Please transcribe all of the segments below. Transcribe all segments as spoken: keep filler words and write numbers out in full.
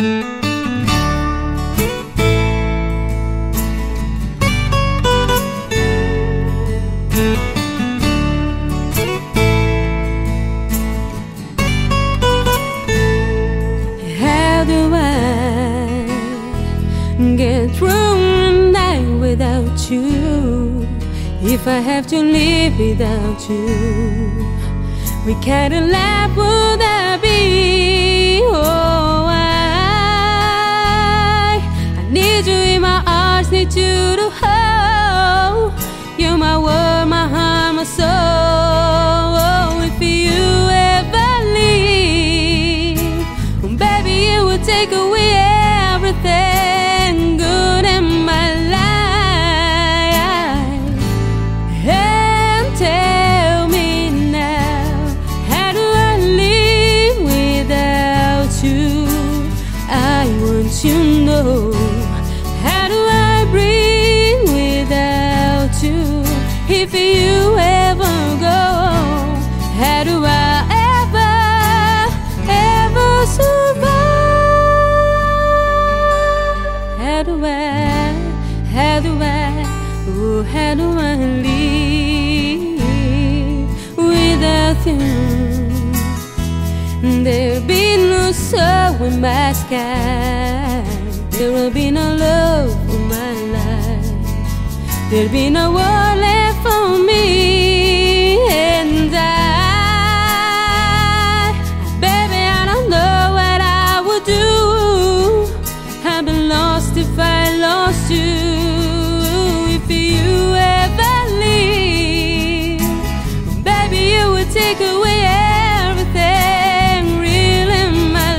How do I get through the night without you? If I have to live without you, what kind of life would that be? Oh, I, I need you in my arms, need you to hold. You're my world, my heart, my soul. Oh, if you ever leave, oh, baby, it would take away everything good in my life. And tell me now, how do I live without you? I want to know, how do I breathe without you? If you ever go, how do I ever, ever survive? How do I, how do I, oh, how do I live without you? There'll be no sun in my sky, there will be no love for my life, there'll be no one left for me. And I, baby, I don't know what I would do. I'd be lost if I lost you. If you ever leave, baby, you would take away everything real in my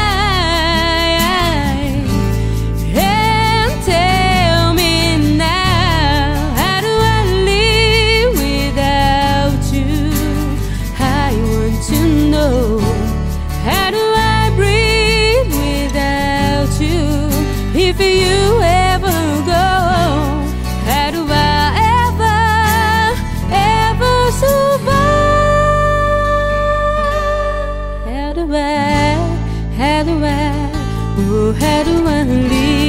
life. And tell me now, how do I live without you? I want to know, how do I breathe without you? If you ever go, how do I ever, ever survive? How do I, how do I, oh, how do I live